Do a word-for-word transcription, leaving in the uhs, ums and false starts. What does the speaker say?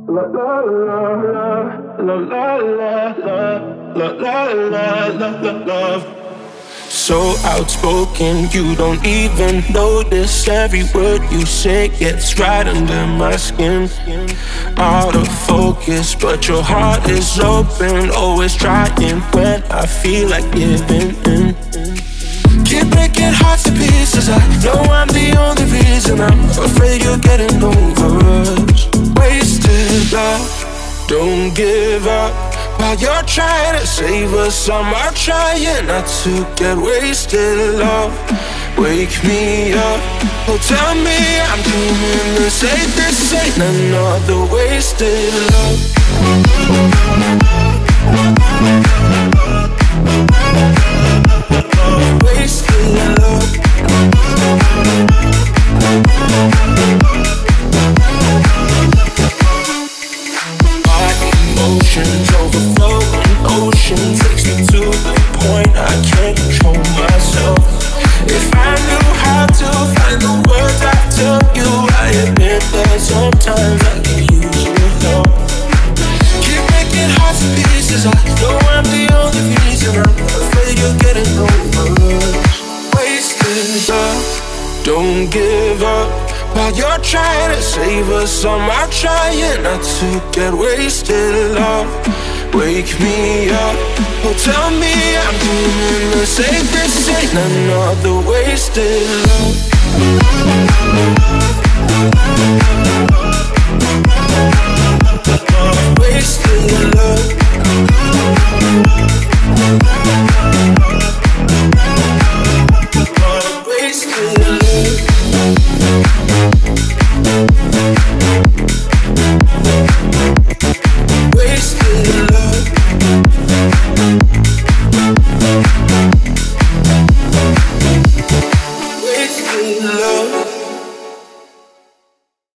La la la la la la la la la la la la love. So outspoken, you don't even notice. Every word you say gets right under my skin. Out of focus, but your heart is open. Always trying when I feel like giving in. Keep breaking hearts to pieces. I know I'm the only reason. I'm afraid you're getting over us. Wasted love, don't give up. While you're trying to save us, I'm out trying not to get wasted. Love, wake me up. Oh, tell me I'm dreaming this. Ain't this ain't another wasted love. Wasted love. My emotions overflowing, ocean takes me to the point I can't control myself. If I knew how to find the words I tell you, I admit that sometimes I can use your help. Keep breaking hearts to pieces. I know I'm the only reason. I'm afraid you're getting over us. Wasted love, don't give up. While you're trying to save us, I'm out trying not to get wasted. Love, wake me up. Oh, tell me I'm dreaming this. Ain't this ain't another wasted love.